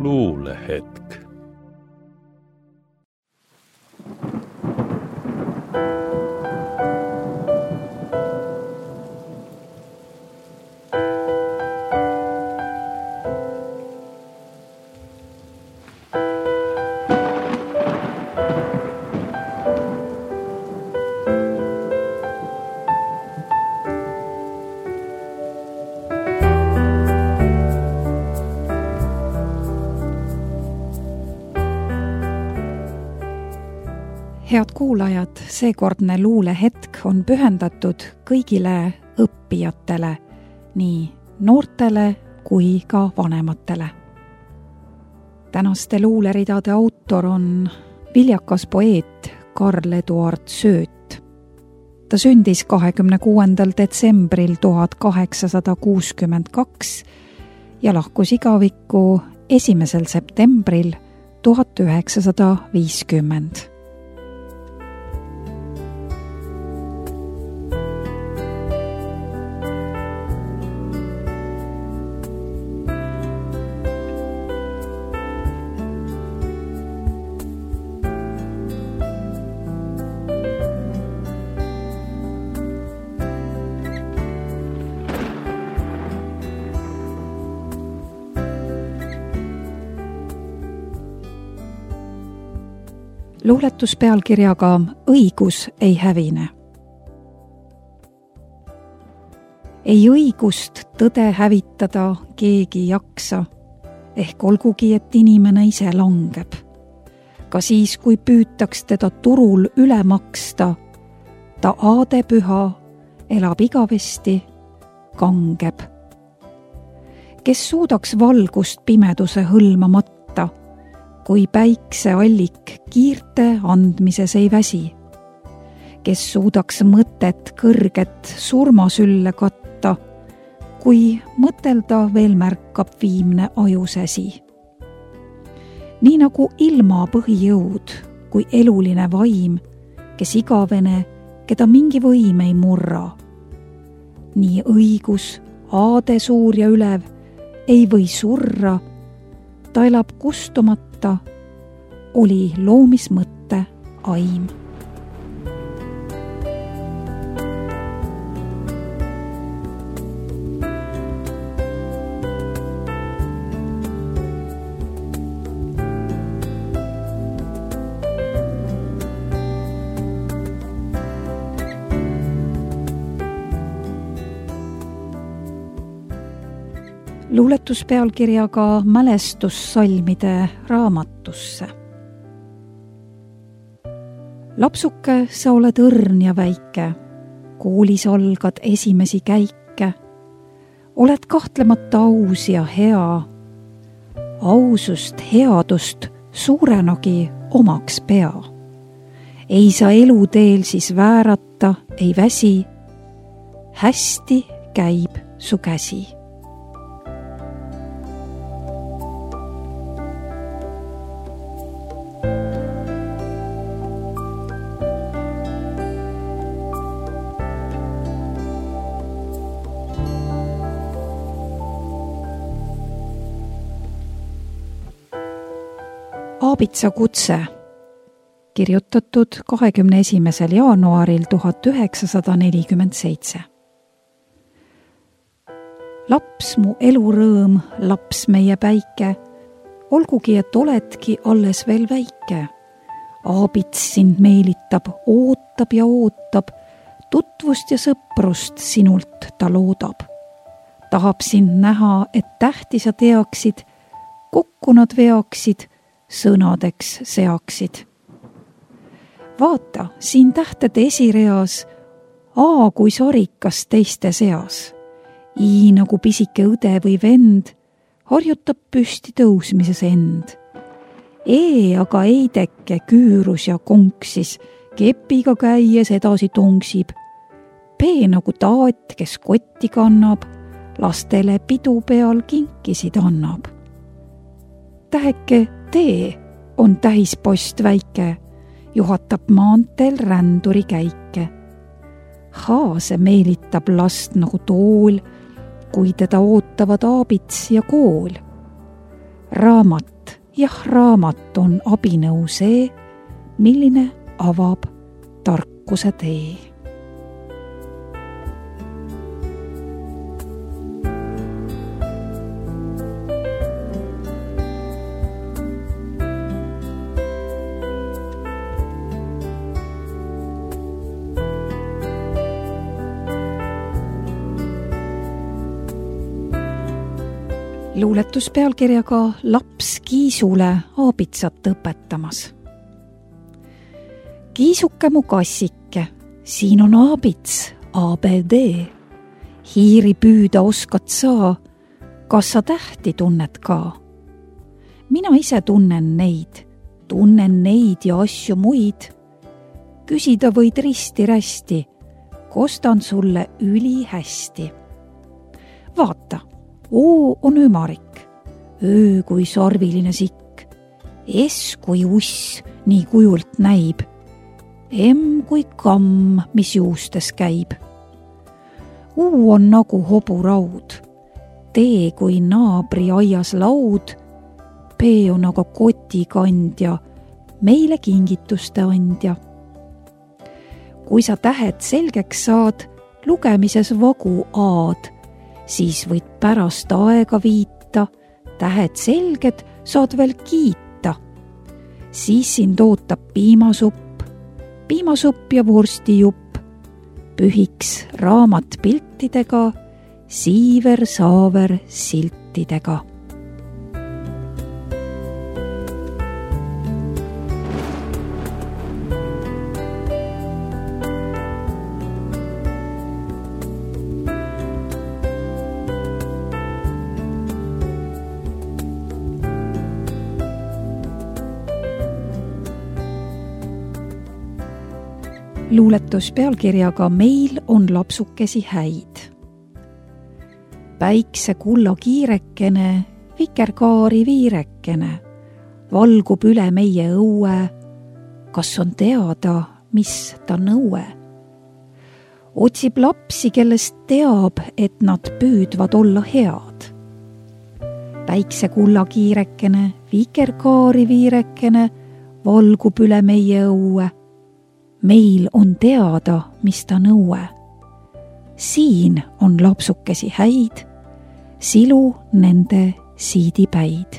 luulehetk. Head kuulajad, seekordne luulehetk on pühendatud kõigile õppijatele, nii noortele kui ka vanematele. Tänaste luuleridade autor on viljakas poeet Karl Eduard Sööt. Ta sündis 26. detsembril 1862 ja lahkus igavikku 1. septembril 1950. Luuletus pealkirjaga Õigus ei hävine. Ei õigust tõde hävitada keegi jaksa, ehk olgugi, et inimene ise langeb. Ka siis, kui püütaks teda turul üle maksta, ta aade püha elab igavesti, kangeb. Kes suudaks valgust pimeduse hõlmamata, kui päikseallik kiirte andmises ei väsi, kes suudaks mõtet kõrget surmasülle katta, kui mõtelda veel märkab viimne ajusäsi. Nii nagu ilma põhijõud kui eluline vaim, kes igavene, keda mingi võim ei murra. Nii õigus, aade suur ja ülev, ei või surra, ta elab kustumata, oli loomismõtte aim. Luuletus pealkirjaga Mälestussalmide raamatusse. Lapsuke, sa oled õrn ja väike, koolis algad esimesi käike. Oled kahtlemata aus ja hea. Ausust, headust suurenagi omaks pea. Ei sa eluteel siis väärata, ei väsi. Hästi käib su käsi. Aabitsa kutse, kirjutatud 21. jaanuaril 1947. Laps mu elurõõm, laps meie päike, olgugi, et oledki alles veel väike. Aabits sind meelitab, ootab ja ootab, tutvust ja sõprust sinult ta loodab. Tahab sind näha, et tähti sa teaksid, kokku nad veaksid, sõnadeks seaksid. Vaata, siin tähtede esireas, A kui sarikas teiste seas. I nagu pisike õde või vend, harjutab püsti tõusmises end. E aga eideke küürus ja konksis, kepiga käies edasi tongsib. P nagu taat, kes kotti kannab, lastele pidu peal kinkisid annab. Täheke T on tähispost väike, juhatab maanteel ränduri käike. H see meelitab last nagu tool, kui teda ootavad aabits ja kool. raamat, jah, raamat on abinõu see, milline avab tarkuse tee. Luuletus pealkirjaga Laps Kiisule aabitsat õpetamas. Kiisuke mu kassike, siin on aabits, ABD. Hiiri püüda oskad sa, kas sa tähti tunnet ka? Mina ise tunnen neid ja asju muid. Küsida võid risti-rästi, kostan sulle ülihästi. Vaata, O on ümarik, Ö kui sarviline sikk, S kui uss nii kujult näib, M kui kamm, mis juustes käib. U on nagu hoburaud, T kui naabri aias laud, P on aga kotikandja, meile kingituste andja. Kui sa tähed selgeks saad, lugemises vagu aad, siis võid pärast aega viita, tähed selged saad veel kiita. Siis sind ootab piimasupp ja vorstijupp, pühiks raamat piltidega, siiver-saaver siltidega. Luuletus pealkirjaga Meil on lapsukesi häid. Päikse kulla kiirekene, vikerkaari viirekene, valgub üle meie õue. Kas on teada, mis ta nõue? Otsib lapsi, kellest teab, et nad püüdvad olla head. Päikse kulla kiirekene, vikerkaari viirekene, valgub üle meie õue. Meil on teada, mis ta nõue. Siin on lapsukesi häid, silu nende siidipäid.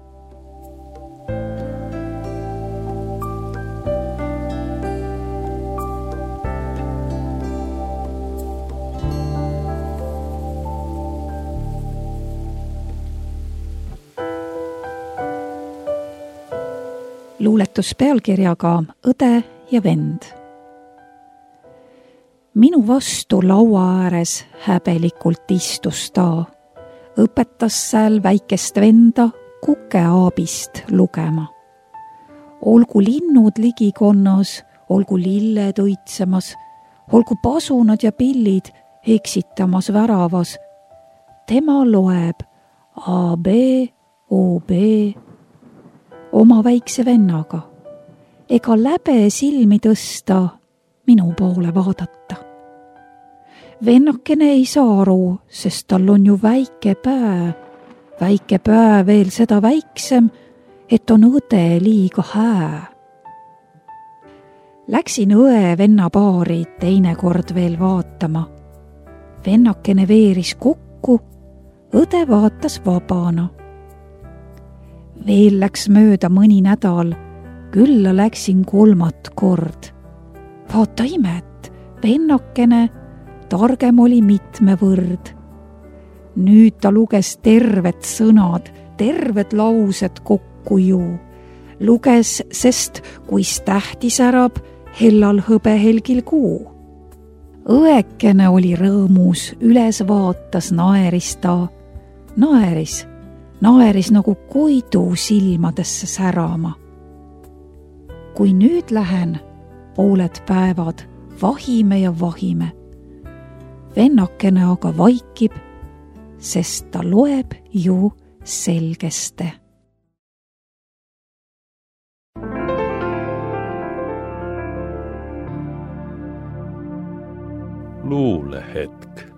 Luuletus pealkirjaga Õde ja vend. Minu vastu laua ääres häbelikult istus ta, õpetas sääl väikest venda kukeaabist lugema. Olgu linnud ligikonnas, olgu lilled õitsemas, olgu pasunad ja pillid eksitamas väravas. Tema loeb A, B, O, B oma väikse vennaga. Ega läbe silmi tõsta, minu poole vaadata. Vennakene ei saa aru, sest tal on ju väike pää veel seda väiksem, et on õde liiga hää. Läksin õe venna paari teinekord veel vaatama. Vennakene veeris kokku, õde vaatas vabana. Veel läks mööda mõni nädal, külla läksin 3. kord. Vaata imet, vennakene, targem oli mitme võrd. Nüüd ta luges terved sõnad, terved laused kokku ju. Luges, sest kuis tähti särab hellal hõbehelgil kuu. Õekene oli rõõmus, üles vaatas, naeris ta. Naeris nagu koidu silmadesse särama. Kui nüüd lähen, pooled päevad vahime ja vahime. Vennakene aga vaikib, sest ta loeb ju selgeste. Luulehetk.